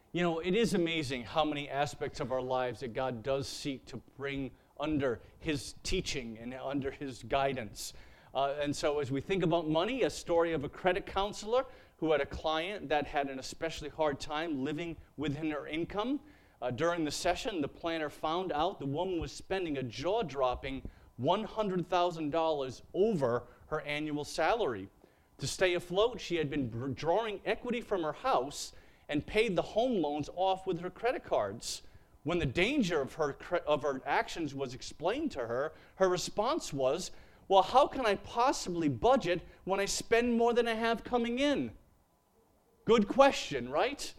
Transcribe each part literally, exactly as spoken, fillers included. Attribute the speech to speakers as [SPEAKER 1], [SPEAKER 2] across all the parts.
[SPEAKER 1] You know, it is amazing how many aspects of our lives that God does seek to bring under His teaching and under His guidance. Uh, and so as we think about money, a story of a credit counselor who had a client that had an especially hard time living within her income. Uh, during the session, the planner found out the woman was spending a jaw-dropping one hundred thousand dollars over her annual salary. To stay afloat, she had been drawing equity from her house and paid the home loans off with her credit cards. When the danger of her, of her actions was explained to her, her response was, well, how can I possibly budget when I spend more than I have coming in? Good question, right?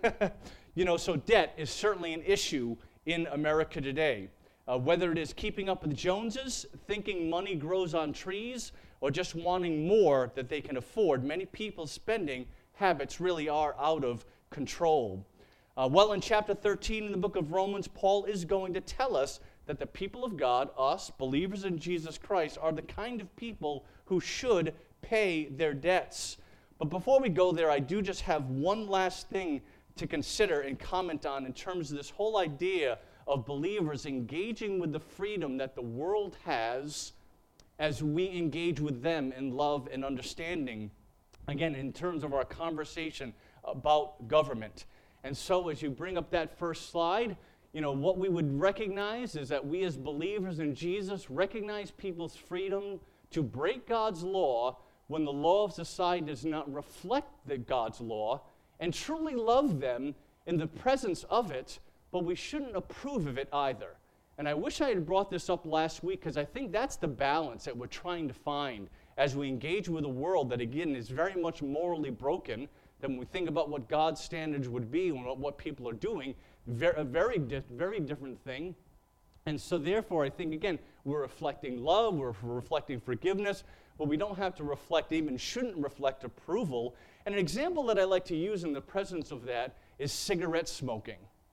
[SPEAKER 1] You know, so debt is certainly an issue in America today. Uh, whether it is keeping up with the Joneses, thinking money grows on trees, or just wanting more that they can afford, many people's spending habits really are out of control. Uh, well, in chapter thirteen in the book of Romans, Paul is going to tell us that the people of God, us, believers in Jesus Christ, are the kind of people who should pay their debts. But before we go there, I do just have one last thing to consider and comment on in terms of this whole idea of believers engaging with the freedom that the world has as we engage with them in love and understanding, again, in terms of our conversation about government. And so as you bring up that first slide, you know, what we would recognize is that we as believers in Jesus recognize people's freedom to break God's law when the law of society does not reflect the God's law, and truly love them in the presence of it, but we shouldn't approve of it either. And I wish I had brought this up last week, because I think that's the balance that we're trying to find as we engage with a world that, again, is very much morally broken. Then when we think about what God's standards would be and what, what people are doing, very, a very, di- very different thing. And so therefore, I think, again, we're reflecting love, we're reflecting forgiveness, but we don't have to reflect, even shouldn't reflect approval. And an example that I like to use in the presence of that is cigarette smoking.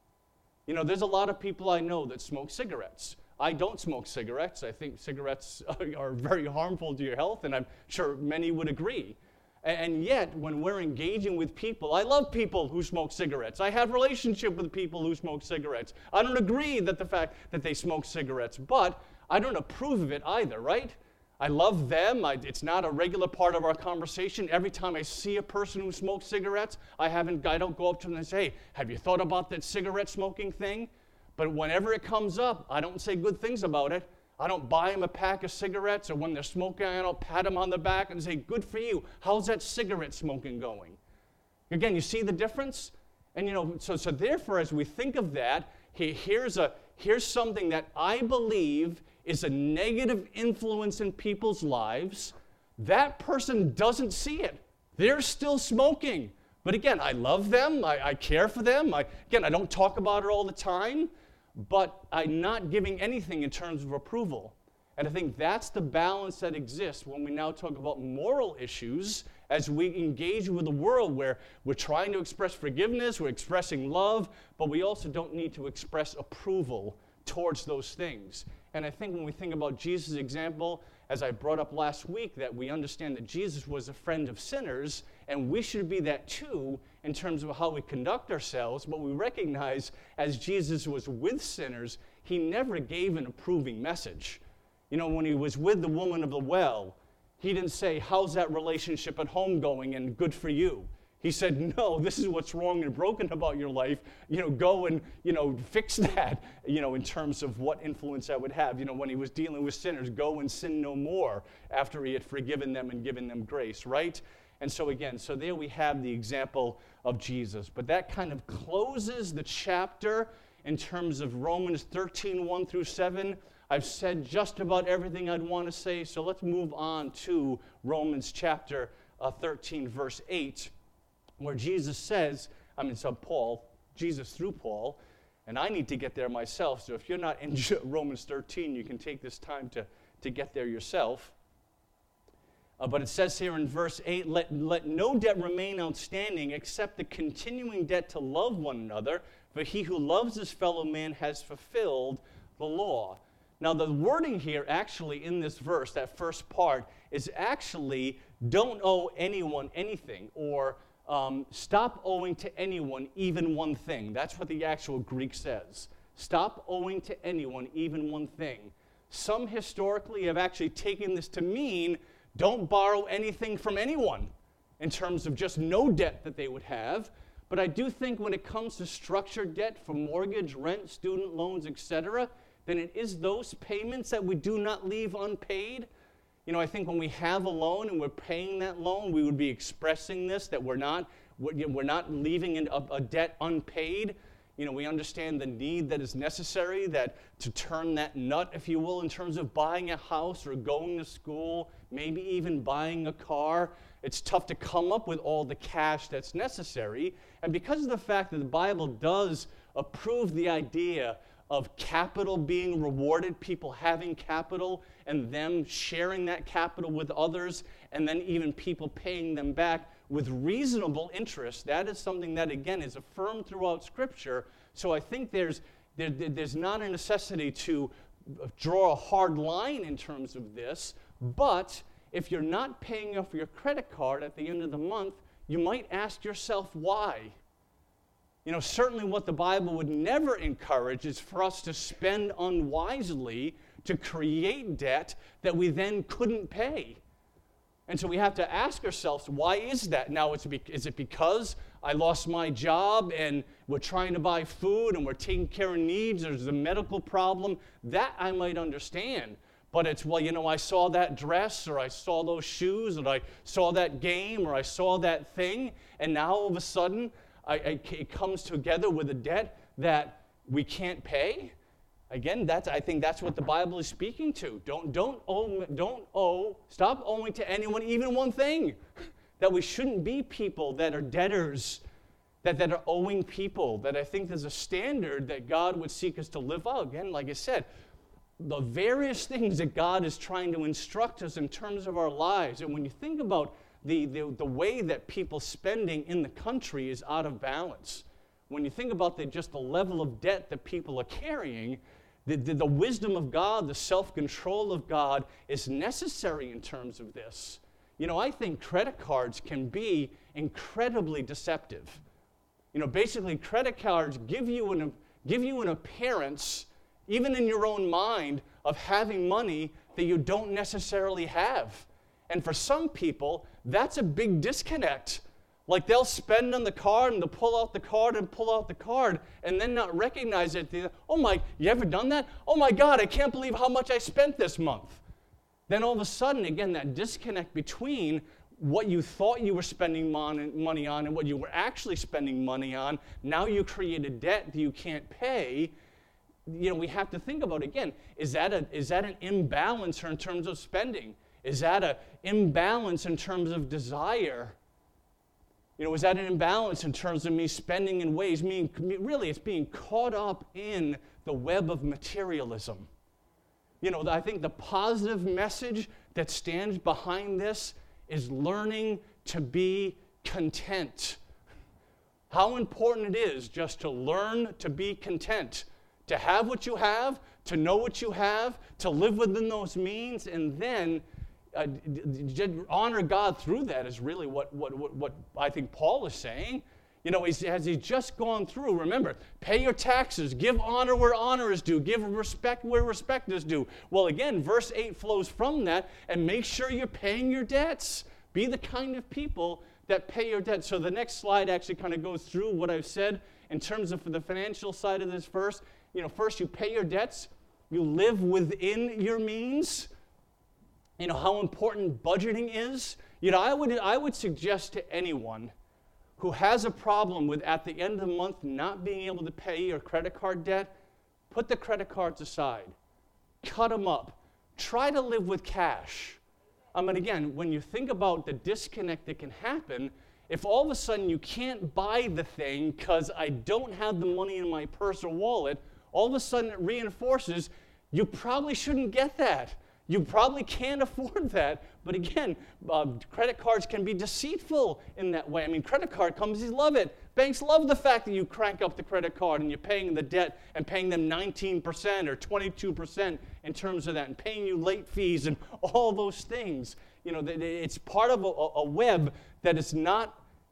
[SPEAKER 1] You know, there's a lot of people I know that smoke cigarettes. I don't smoke cigarettes. I think cigarettes are very harmful to your health, and I'm sure many would agree. And yet, when we're engaging with people, I love people who smoke cigarettes. I have a relationship with people who smoke cigarettes. I don't agree that the fact that they smoke cigarettes, but I don't approve of it either, right? I love them. I, it's not a regular part of our conversation. Every time I see a person who smokes cigarettes, I haven't. I don't go up to them and say, hey, have you thought about that cigarette smoking thing? But whenever it comes up, I don't say good things about it. I don't buy them a pack of cigarettes, or when they're smoking, I don't pat them on the back and say, good for you. How's that cigarette smoking going? Again, you see the difference? And, you know, so, so therefore, as we think of that, he, here's, a, here's something that I believe is a negative influence in people's lives. That person doesn't see it. They're still smoking. But again, I love them. I, I care for them. I, again, I don't talk about it all the time, but I'm not giving anything in terms of approval. And I think that's the balance that exists when we now talk about moral issues as we engage with a world where we're trying to express forgiveness, we're expressing love, but we also don't need to express approval towards those things. And I think when we think about Jesus' example, as I brought up last week, that we understand that Jesus was a friend of sinners, and we should be that too in terms of how we conduct ourselves, but we recognize as Jesus was with sinners, he never gave an approving message. You know, when he was with the woman of the well, he didn't say, how's that relationship at home going and good for you? He said, no, this is what's wrong and broken about your life. You know, go and, you know, fix that, you know, in terms of what influence that would have. You know, when he was dealing with sinners, go and sin no more after he had forgiven them and given them grace, right? And so again, so there we have the example of Jesus. But that kind of closes the chapter in terms of Romans thirteen, one through seven. I've said just about everything I'd want to say, so let's move on to Romans chapter uh, thirteen, verse eight. Where Jesus says, I mean, so Paul, Jesus through Paul, and I need to get there myself, so if you're not in Romans thirteen, you can take this time to, to get there yourself. Uh, but it says here in verse eight, let, let no debt remain outstanding except the continuing debt to love one another, for he who loves his fellow man has fulfilled the law. Now, the wording here actually in this verse, that first part, is actually don't owe anyone anything, or um, stop owing to anyone even one thing. That's what the actual Greek says. Stop owing to anyone even one thing. Some historically have actually taken this to mean don't borrow anything from anyone in terms of just no debt that they would have. But I do think when it comes to structured debt for mortgage, rent, student loans, et cetera, then it is those payments that we do not leave unpaid. You know, I think when we have a loan and we're paying that loan, we would be expressing this, that we're not, we're not leaving a, a debt unpaid. You know, we understand the need that is necessary that to turn that nut, if you will, in terms of buying a house or going to school, maybe even buying a car. It's tough to come up with all the cash that's necessary. And because of the fact that the Bible does approve the idea of capital being rewarded, people having capital and them sharing that capital with others, and then even people paying them back with reasonable interest, that is something that, again, is affirmed throughout Scripture. So I think there's, there, there's not a necessity to draw a hard line in terms of this, but if you're not paying off your credit card at the end of the month, you might ask yourself why. You know, certainly what the Bible would never encourage is for us to spend unwisely to create debt that we then couldn't pay. And so we have to ask ourselves, why is that? Now, it's be- is it because I lost my job and we're trying to buy food and we're taking care of needs, there's a medical problem? That I might understand. But it's, well, you know, I saw that dress, or I saw those shoes, or I saw that game, or I saw that thing, and now all of a sudden I, I, it comes together with a debt that we can't pay. Again, that's, I think that's what the Bible is speaking to. Don't, don't, owe, don't owe, stop owing to anyone even one thing. That we shouldn't be people that are debtors, that, that are owing people, that I think there's a standard that God would seek us to live out. Again, like I said, the various things that God is trying to instruct us in terms of our lives. And when you think about the, the, the way that people's spending in the country is out of balance, when you think about the, just the level of debt that people are carrying, the, the, the wisdom of God, the self-control of God is necessary in terms of this. You know, I think credit cards can be incredibly deceptive. You know, basically credit cards give you an, give you an appearance, even in your own mind, of having money that you don't necessarily have. And for some people, that's a big disconnect. Like they'll spend on the card and they'll pull out the card and pull out the card and then not recognize it. Oh my, you ever done that? Oh my God, I can't believe how much I spent this month. Then all of a sudden, again, that disconnect between what you thought you were spending mon- money on and what you were actually spending money on, now you create a debt that you can't pay. You know, we have to think about, again, is that a, is that an imbalance in terms of spending? Is that an imbalance in terms of desire? You know, is that an imbalance in terms of me spending in ways, mean, really it's being caught up in the web of materialism. You know, I think the positive message that stands behind this is learning to be content. How important it is just to learn to be content, to have what you have, to know what you have, to live within those means, and then Uh, honor God through that is really what, what, what, what I think Paul is saying. You know, he's, as he's just gone through, remember, pay your taxes, give honor where honor is due, give respect where respect is due. Well, again, verse eight flows from that, and make sure you're paying your debts. Be the kind of people that pay your debts. So the next slide actually kind of goes through what I've said in terms of the financial side of this verse. You know, first you pay your debts, you live within your means. You know, how important budgeting is. You know, I would, I would suggest to anyone who has a problem with, at the end of the month, not being able to pay your credit card debt, put the credit cards aside. Cut them up. Try to live with cash. I mean, again, when you think about the disconnect that can happen, if all of a sudden you can't buy the thing because I don't have the money in my purse or wallet, all of a sudden it reinforces you probably shouldn't get that. You probably can't afford that. But again, uh, credit cards can be deceitful in that way. I mean, credit card companies love it. Banks love the fact that you crank up the credit card and you're paying the debt and paying them nineteen percent or twenty-two percent in terms of that, and paying you late fees and all those things. You know, it's part of a, a web that is not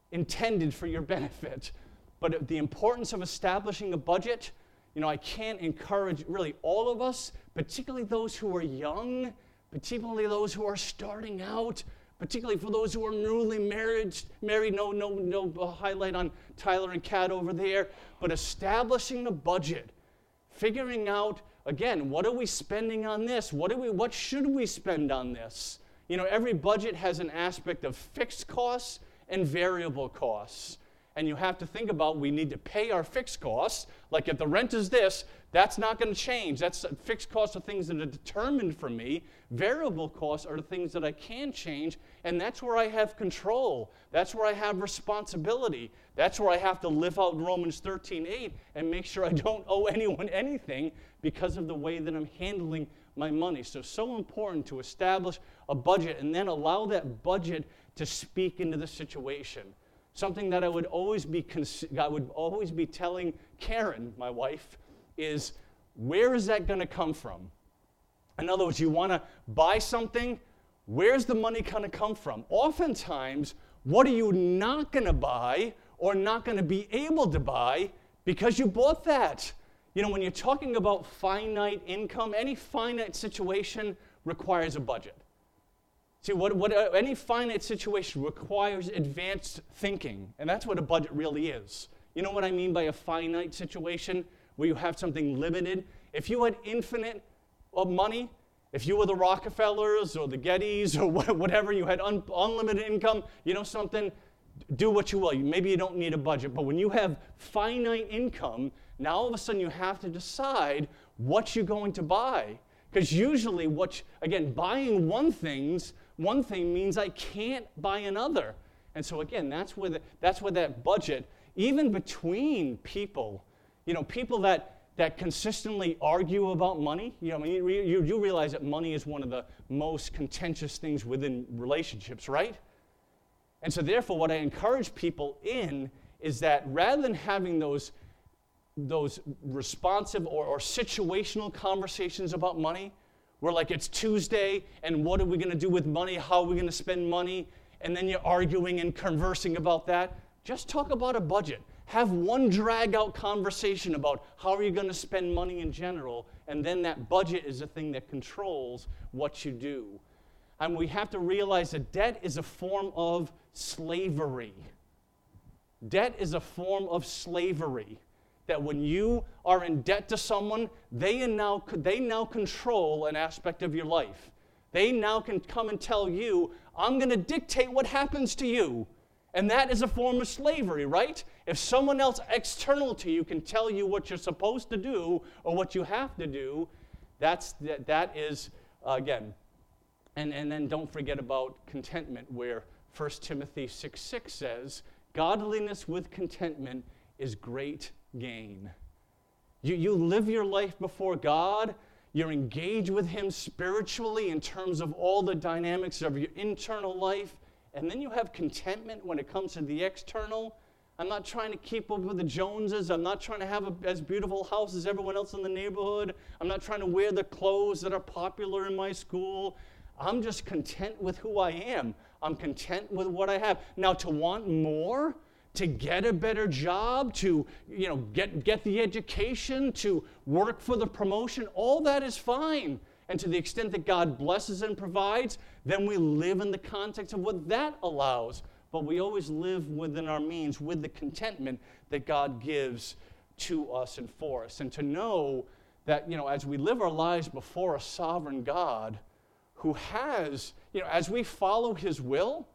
[SPEAKER 1] intended for your benefit. But the importance of establishing a budget, you know, I can't encourage really all of us, particularly those who are young, particularly those who are starting out, particularly for those who are newly married, married, no, no, no uh, highlight on Tyler and Kat over there, but establishing a budget, figuring out, again, what are we spending on this? What do we, what should we spend on this? You know, every budget has an aspect of fixed costs and variable costs. And you have to think about, we need to pay our fixed costs. Like if the rent is this, that's not going to change. That's fixed costs are things that are determined for me. Variable costs are the things that I can change, and that's where I have control. That's where I have responsibility. That's where I have to live out Romans thirteen eight and make sure I don't owe anyone anything because of the way that I'm handling my money. So, so important to establish a budget and then allow that budget to speak into the situation. Something that I would always be I would always be telling Karen, my wife, is where is that going to come from? In other words, you want to buy something, where's the money going to come from? Oftentimes, what are you not going to buy or not going to be able to buy because you bought that? You know, when you're talking about finite income, any finite situation requires a budget. See, what, what uh, any finite situation requires advanced thinking, and that's what a budget really is. You know what I mean by a finite situation, where you have something limited? If you had infinite of money, if you were the Rockefellers or the Gettys or whatever, you had un, unlimited income, you know something, do what you will. Maybe you don't need a budget, but when you have finite income, now all of a sudden you have to decide what you're going to buy. Because usually, what, again, buying one thing's One thing means I can't buy another. And so again, that's where the, that's where that budget, even between people, you know, people that, that consistently argue about money, you know, I mean, you, you, you realize that money is one of the most contentious things within relationships, right? And so therefore, what I encourage people in is that rather than having those, those responsive or, or situational conversations about money, where like it's Tuesday, and what are we going to do with money? How are we going to spend money? And then you're arguing and conversing about that. Just talk about a budget. Have one drag-out conversation about how are you going to spend money in general, and then that budget is the thing that controls what you do. And we have to realize that debt is a form of slavery. Debt is a form of slavery. That when you are in debt to someone, they now, they now control an aspect of your life. They now can come and tell you, I'm going to dictate what happens to you. And that is a form of slavery, right? If someone else external to you can tell you what you're supposed to do or what you have to do, that's, that, that is, uh, again, and, and then don't forget about contentment, where First Timothy six six says, godliness with contentment is great gain. You, you live your life before God. You're engaged with Him spiritually in terms of all the dynamics of your internal life. And then you have contentment when it comes to the external. I'm not trying to keep up with the Joneses. I'm not trying to have a, as beautiful house as everyone else in the neighborhood. I'm not trying to wear the clothes that are popular in my school. I'm just content with who I am. I'm content with what I have. Now, to want more, to get a better job, to you know get, get the education, to work for the promotion, all that is fine. And to the extent that God blesses and provides, then we live in the context of what that allows. But we always live within our means with the contentment that God gives to us and for us. And to know that, you know, as we live our lives before a sovereign God who has, you know, as we follow His will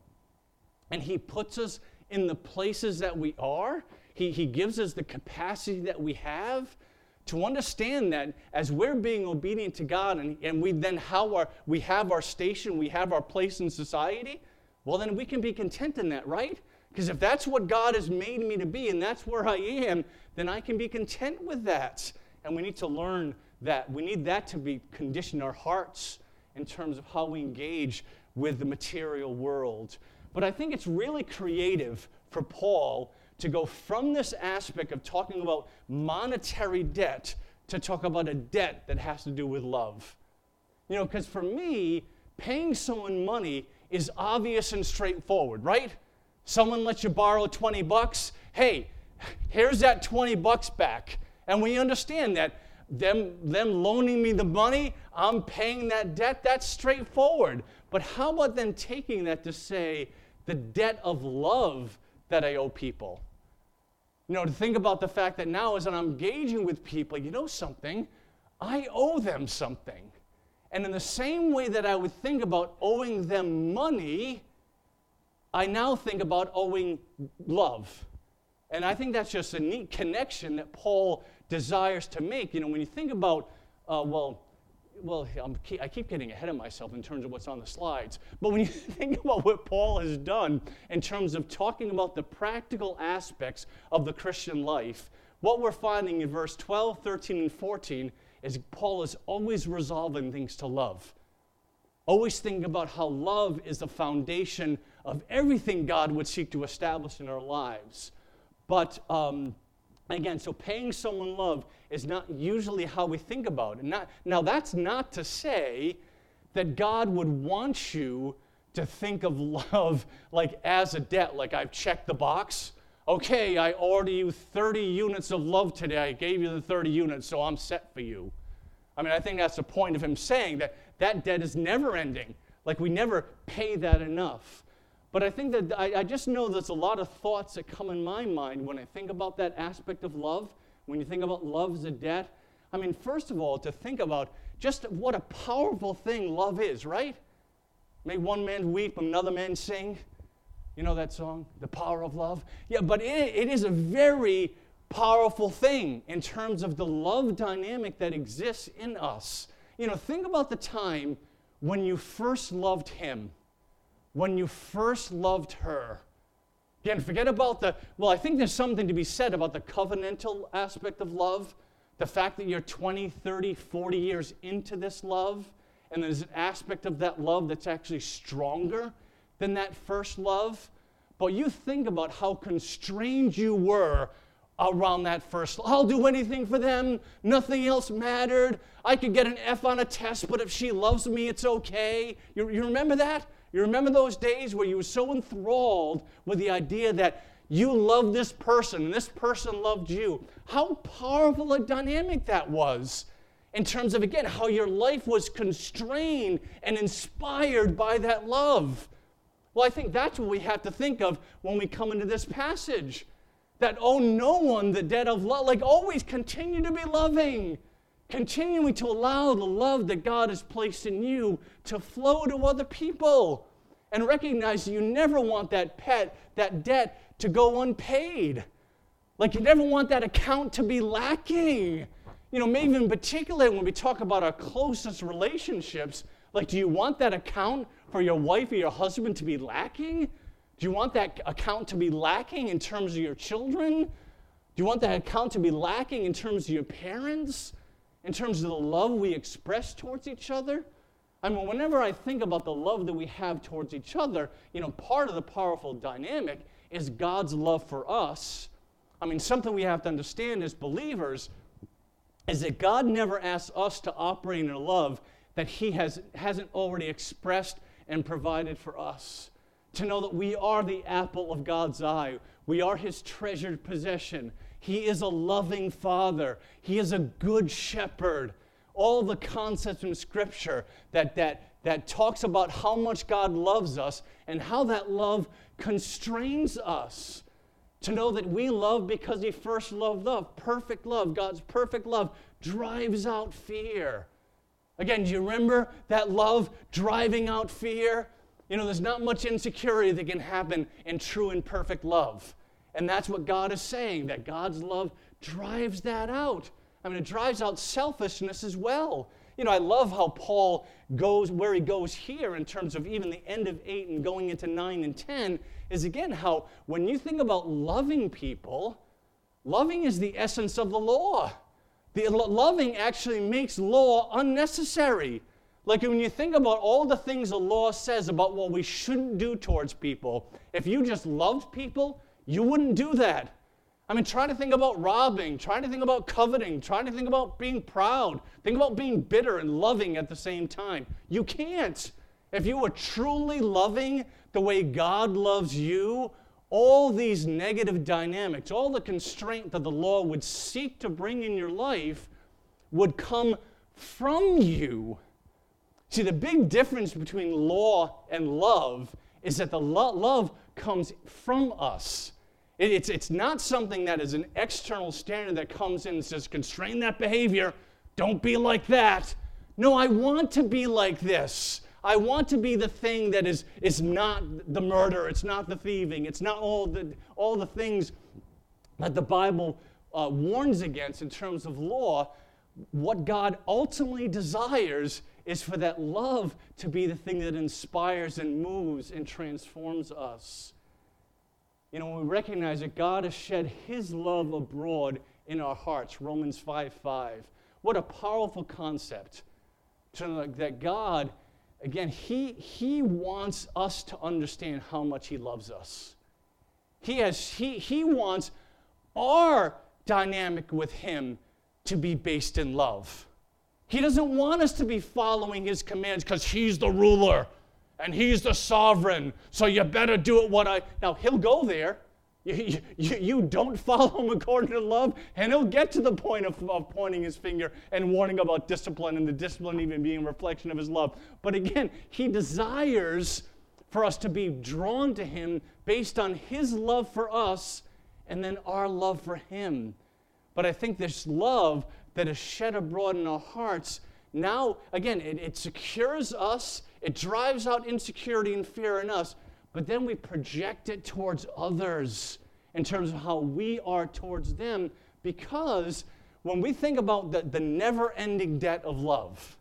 [SPEAKER 1] and He puts us in the places that we are, he, he gives us the capacity that we have to understand that as we're being obedient to God and, and we then how our, we have our station, we have our place in society, well then we can be content in that, right? Because if that's what God has made me to be and that's where I am, then I can be content with that. And we need to learn that. We need that to be condition our hearts in terms of how we engage with the material world. But I think it's really creative for Paul to go from this aspect of talking about monetary debt to talk about a debt that has to do with love. You know, because for me, paying someone money is obvious and straightforward, right? Someone lets you borrow twenty bucks. Hey, here's that twenty bucks back. And we understand that them, them loaning me the money, I'm paying that debt, that's straightforward. But how about then taking that to say the debt of love that I owe people? You know, to think about the fact that now as I'm engaging with people, you know something, I owe them something. And in the same way that I would think about owing them money, I now think about owing love. And I think that's just a neat connection that Paul desires to make. You know, when you think about, uh, well, well, I'm, I keep getting ahead of myself in terms of what's on the slides. But when you think about what Paul has done in terms of talking about the practical aspects of the Christian life, what we're finding in verse twelve, thirteen, and fourteen is Paul is always resolving things to love. Always thinking about how love is the foundation of everything God would seek to establish in our lives. But um, again, so paying someone love is not usually how we think about it. Not, now, that's not to say that God would want you to think of love like as a debt, like I've checked the box. Okay, I ordered you thirty units of love today. I gave you the thirty units, so I'm set for you. I mean, I think that's the point of him saying that that debt is never ending. Like we never pay that enough. But I think that I, I just know there's a lot of thoughts that come in my mind when I think about that aspect of love. When you think about love as a debt, I mean, first of all, to think about just what a powerful thing love is, right? Make one man weep, another man sing. You know that song, The Power of Love? Yeah, but it, it is a very powerful thing in terms of the love dynamic that exists in us. You know, think about the time when you first loved him, when you first loved her. Again, forget about the, well, I think there's something to be said about the covenantal aspect of love, the fact that you're twenty, thirty, forty years into this love, and there's an aspect of that love that's actually stronger than that first love. But you think about how constrained you were around that first love. I'll do anything for them. Nothing else mattered. I could get an F on a test, but if she loves me, it's okay. You, you remember that? You remember those days where you were so enthralled with the idea that you loved this person and this person loved you? How powerful a dynamic that was in terms of, again, how your life was constrained and inspired by that love. Well, I think that's what we have to think of when we come into this passage. That owe no one the debt of love. Like, always continue to be loving. Continuing to allow the love that God has placed in you to flow to other people. And recognize that you never want that pet, that debt to go unpaid. Like, you never want that account to be lacking. You know, maybe in particular when we talk about our closest relationships, like, do you want that account for your wife or your husband to be lacking? Do you want that account to be lacking in terms of your children? Do you want that account to be lacking in terms of your parents? In terms of the love we express towards each other? I mean, whenever I think about the love that we have towards each other, you know, part of the powerful dynamic is God's love for us. I mean, something we have to understand as believers is that God never asks us to operate in a love that he has, hasn't already expressed and provided for us. To know that we are the apple of God's eye. We are his treasured possession. He is a loving father. He is a good shepherd. All the concepts in Scripture that, that, that talks about how much God loves us and how that love constrains us. To know that we love because he first loved us. Perfect love, God's perfect love, drives out fear. Again, do you remember that love driving out fear? You know, there's not much insecurity that can happen in true and perfect love. And that's what God is saying, that God's love drives that out. I mean, it drives out selfishness as well. You know, I love how Paul goes, where he goes here in terms of even the end of eight and going into nine and ten, is again how when you think about loving people, loving is the essence of the law. The loving actually makes law unnecessary. Like when you think about all the things the law says about what we shouldn't do towards people, if you just loved people, you wouldn't do that. I mean, try to think about robbing, try to think about coveting, try to think about being proud, think about being bitter and loving at the same time. You can't. If you were truly loving the way God loves you, all these negative dynamics, all the constraint that the law would seek to bring in your life would come from you. See, the big difference between law and love is that the lo- love comes from us. It, it's, it's not something that is an external standard that comes in and says, constrain that behavior, don't be like that. No, I want to be like this. I want to be the thing that is, is not the murder, it's not the thieving, it's not all the, all the things that the Bible uh, warns against in terms of law. What God ultimately desires is for that love to be the thing that inspires and moves and transforms us. You know, when we recognize that God has shed his love abroad in our hearts, Romans five five. What a powerful concept. To, that God, again, he, he wants us to understand how much he loves us. He, has, he, he wants our dynamic with him to be based in love. He doesn't want us to be following his commands because he's the ruler and he's the sovereign, so you better do it what I... Now, he'll go there. You, you, you don't follow him according to love, and he'll get to the point of, of pointing his finger and warning about discipline, and the discipline even being a reflection of his love. But again, he desires for us to be drawn to him based on his love for us and then our love for him. But I think this love that is shed abroad in our hearts, now, again, it, it secures us, it drives out insecurity and fear in us, but then we project it towards others in terms of how we are towards them, because when we think about the, the never-ending debt of love,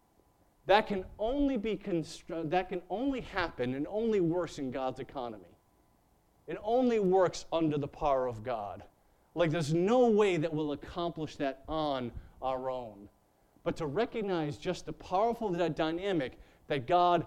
[SPEAKER 1] that can only be constru- that can only happen and only works in God's economy. It only works under the power of God. Like, there's no way that we'll accomplish that on our own. But to recognize just the powerful that dynamic that God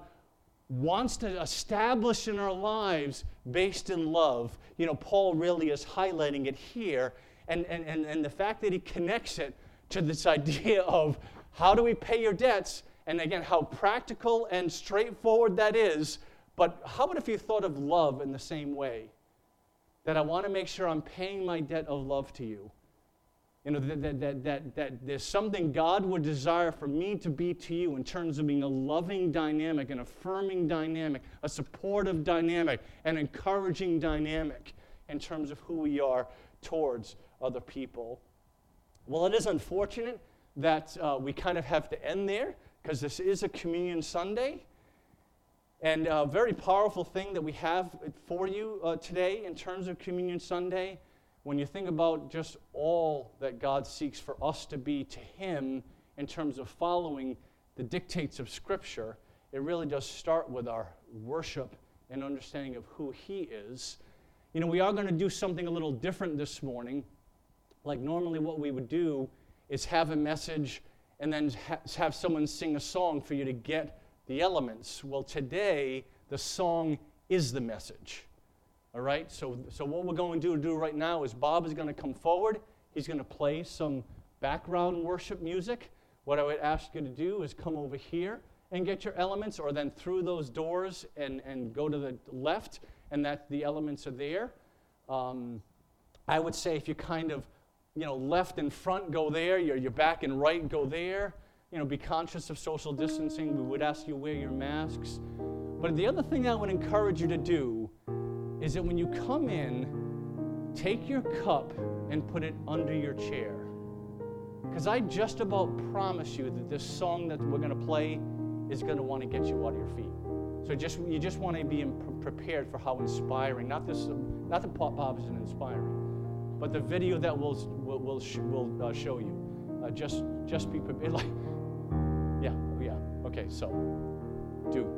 [SPEAKER 1] wants to establish in our lives based in love. You know, Paul really is highlighting it here, and, and, and, and the fact that he connects it to this idea of how do we pay your debts, and again, how practical and straightforward that is. But how about if you thought of love in the same way? That I want to make sure I'm paying my debt of love to you. You know, that, that, that, that, that there's something God would desire for me to be to you in terms of being a loving dynamic, an affirming dynamic, a supportive dynamic, an encouraging dynamic in terms of who we are towards other people. Well, it is unfortunate that uh, we kind of have to end there because this is a Communion Sunday. And a very powerful thing that we have for you uh, today in terms of Communion Sunday, when you think about just all that God seeks for us to be to him in terms of following the dictates of Scripture, it really does start with our worship and understanding of who he is. You know, we are going to do something a little different this morning. Like normally what we would do is have a message and then ha- have someone sing a song for you to get the elements. Well, today, the song is the message. All right, so, so what we're going to do, do right now is Bob is going to come forward. He's going to play some background worship music. What I would ask you to do is come over here and get your elements, or then through those doors and, and go to the left, and that the elements are there. Um, I would say if you kind of, you know, left and front, go there. Your, your back and right, go there. You know, be conscious of social distancing. We would ask you to wear your masks. But the other thing I would encourage you to do is that when you come in, take your cup and put it under your chair. Because I just about promise you that this song that we're going to play is going to want to get you out of your feet. So just you just want to be prepared for how inspiring, not this, not that Bob isn't inspiring, but the video that we'll will will, sh- will uh, show you. Uh, just just be prepared. Like, yeah, yeah. Okay, so do.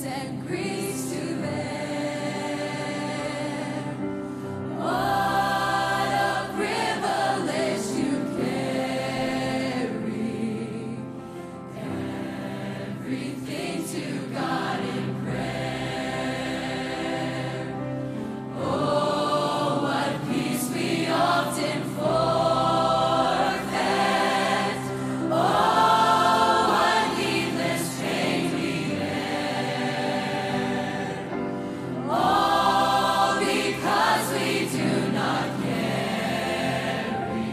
[SPEAKER 2] and griefs to bear. What a privilege to carry everything to God in prayer. Oh, what peace we often forfeit. Oh, what needless pain we bear. All because we do not carry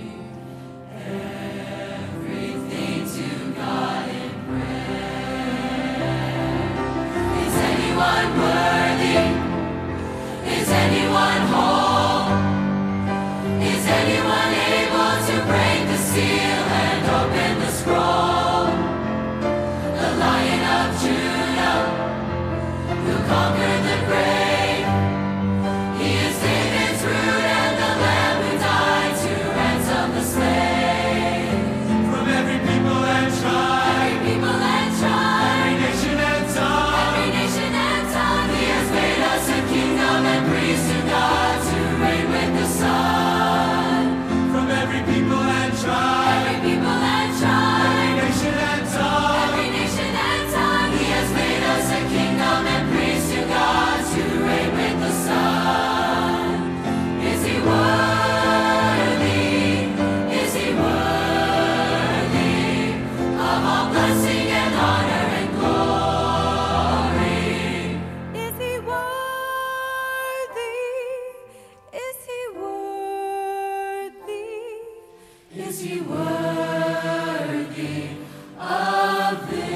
[SPEAKER 2] everything to God in prayer. Is anyone worthy? Is anyone whole? Is anyone able to break the seal and open the scroll? The Lion of Judah, who conquered the grave. He is David's root and the Lamb who died to ransom the slave.
[SPEAKER 3] From every people and tribe,
[SPEAKER 2] Every people and tribe,
[SPEAKER 3] every nation and tongue,
[SPEAKER 2] every nation and tongue, He has made us a kingdom and priests to God to reign with the Son.
[SPEAKER 3] from every people and tribe,
[SPEAKER 2] Every people and tribe,
[SPEAKER 3] every nation and tongue,
[SPEAKER 2] every nation and tongue, He has made us a kingdom and priests to God to reign with the Son. Is He worthy? Is He worthy of all blessing and honor and glory? Is He worthy? Is He worthy? Is He worthy of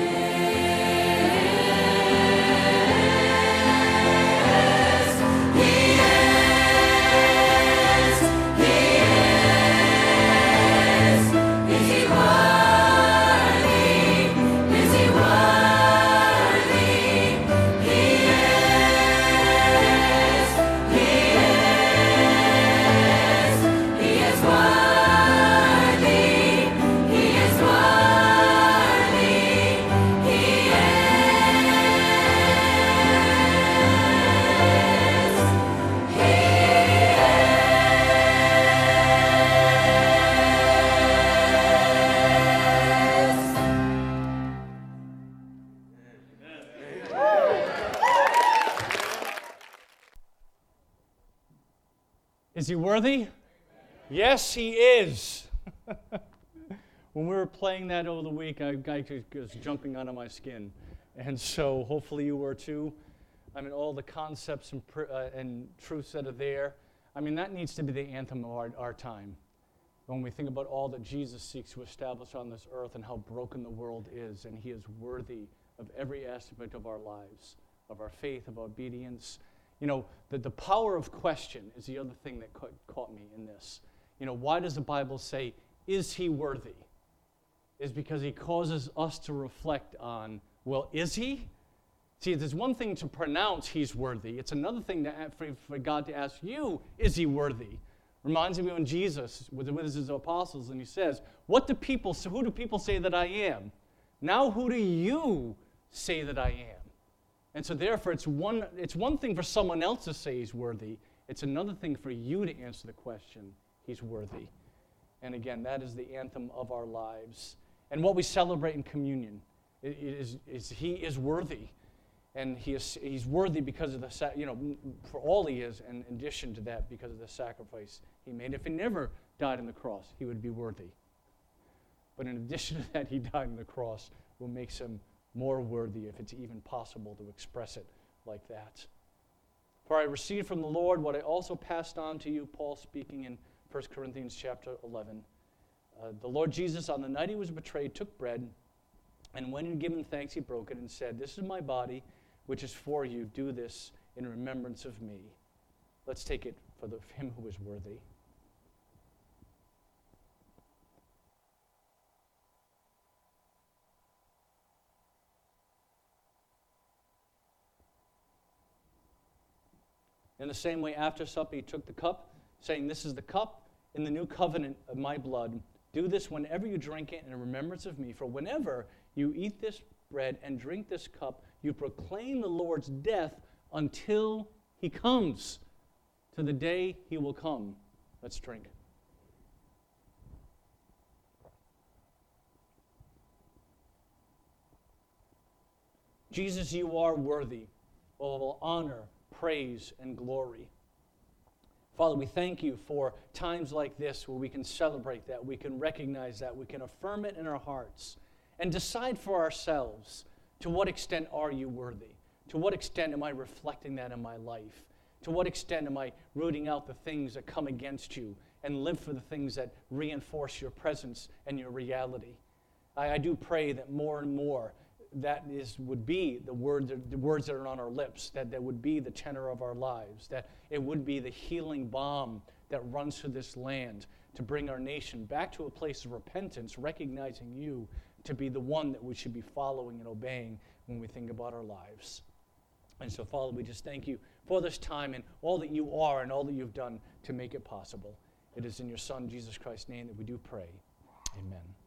[SPEAKER 2] this? He is. He is. Is He worthy? Is He worthy? He is. He is. He is worthy. He is worthy. He
[SPEAKER 1] Is he worthy? Yes, he is. When we were playing that over the week, I, I was jumping out of my skin. And so hopefully you were too. I mean, all the concepts and, pr- uh, and truths that are there. I mean, that needs to be the anthem of our, our time. When we think about all that Jesus seeks to establish on this earth and how broken the world is, and he is worthy of every aspect of our lives, of our faith, of obedience. You know, the, the power of question is the other thing that ca- caught me in this. You know, why does the Bible say, is he worthy? Is because he causes us to reflect on, well, is he? See, there's one thing to pronounce he's worthy. It's another thing to, for, for God to ask you, is he worthy? Reminds me when Jesus was with his apostles and he says, what do people, who do people say that I am? Now who do you say that I am? And so therefore, it's one, it's one thing for someone else to say he's worthy. It's another thing for you to answer the question, he's worthy. And again, that is the anthem of our lives. And what we celebrate in communion is, is he is worthy. And he is, he's worthy because of the, you know, for all he is, and in addition to that, because of the sacrifice he made. If he never died on the cross, he would be worthy. But in addition to that, he died on the cross, what makes him more worthy, if it's even possible to express it like that. For I received from the Lord what I also passed on to you, Paul speaking in First Corinthians chapter eleven. Uh, the Lord Jesus, on the night he was betrayed, took bread, and when he had given thanks, he broke it and said, this is my body, which is for you. Do this in remembrance of me. Let's take it for the, him who is worthy. In the same way, after supper, he took the cup, saying, this is the cup in the new covenant of my blood. Do this whenever you drink it in remembrance of me. For whenever you eat this bread and drink this cup, You proclaim the Lord's death until he comes, to the day he will come. Let's drink. Jesus, you are worthy of all honor, praise, and glory. Father, we thank you for times like this where we can celebrate that, we can recognize that, we can affirm it in our hearts, and decide for ourselves, to what extent are you worthy? To what extent am I reflecting that in my life? To what extent am I rooting out the things that come against you and live for the things that reinforce your presence and your reality? I, I do pray that more and more that is would be the, word, the words that are on our lips, that that would be the tenor of our lives, that it would be the healing balm that runs through this land to bring our nation back to a place of repentance, recognizing you to be the one that we should be following and obeying when we think about our lives. And so, Father, we just thank you for this time and all that you are and all that you've done to make it possible. It is in your Son, Jesus Christ's name, that we do pray. Amen.